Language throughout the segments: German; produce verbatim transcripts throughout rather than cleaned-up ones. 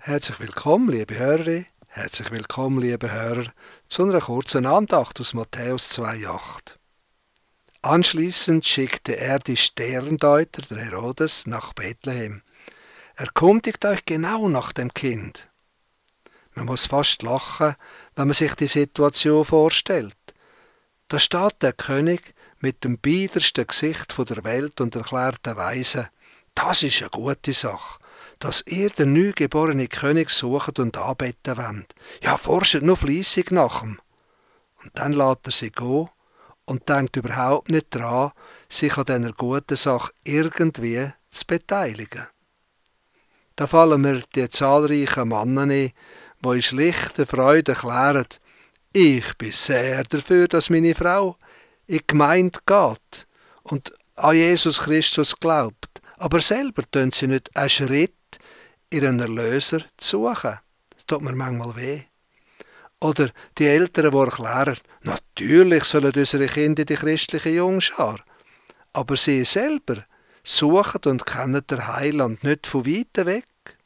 Herzlich willkommen, liebe Hörerin, herzlich willkommen, liebe Hörer, zu einer kurzen Andacht aus Matthäus zwei Komma acht. Anschließend schickte er die Sterndeuter, der Herodes, nach Bethlehem. Erkundigt euch genau nach dem Kind. Man muss fast lachen, wenn man sich die Situation vorstellt. Da steht der König mit dem biedersten Gesicht der Welt und erklärt den Weisen: Das ist eine gute Sache, dass ihr den neugeborenen König sucht und anbeten wollt. Ja, forscht nur fleissig nach ihm. Und dann lässt er sie gehen und denkt überhaupt nicht daran, sich an dieser guten Sache irgendwie zu beteiligen. Da fallen mir die zahlreichen Männer ein, die in schlichter Freude erklären: Ich bin sehr dafür, dass meine Frau in die Gemeinde geht und an Jesus Christus glaubt. Aber selber tun sie nicht einen Schritt, ihren Erlöser zu suchen. Das tut mir manchmal weh. Oder die Eltern, die erklären: Natürlich sollen unsere Kinder in die christliche Jungschar. Aber sie selber suchen und kennen den Heiland nicht von weitem weg.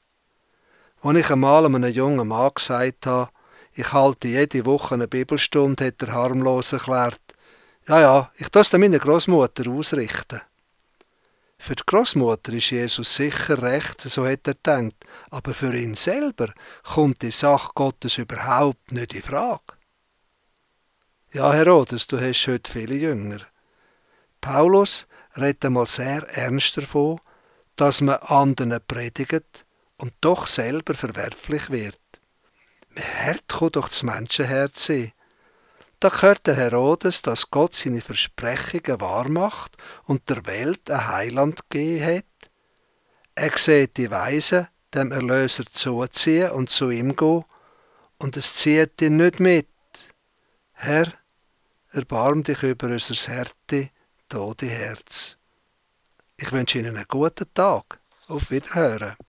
Als ich einmal einem jungen Mann gesagt habe, ich halte jede Woche eine Bibelstunde, hat er harmlos erklärt: Ja, ja, ich tue es meiner Großmutter ausrichten. Für die Großmutter ist Jesus sicher recht, so hat er gedacht, aber für ihn selber kommt die Sache Gottes überhaupt nicht in Frage. Ja, Herodes, du hast heute viele Jünger. Paulus redet einmal sehr ernst davon, dass man anderen predigt und doch selber verwerflich wird. Wie hart kann doch das Menschenherz sein? Da gehört der Herodes, dass Gott seine Versprechungen wahrmacht und der Welt ein Heiland gegeben hat. Er sieht die Weisen dem Erlöser zuziehen und zu ihm gehen, und es zieht ihn nicht mit. Herr, erbarm dich über unser harte, tote Herz. Ich wünsche Ihnen einen guten Tag. Auf Wiederhören.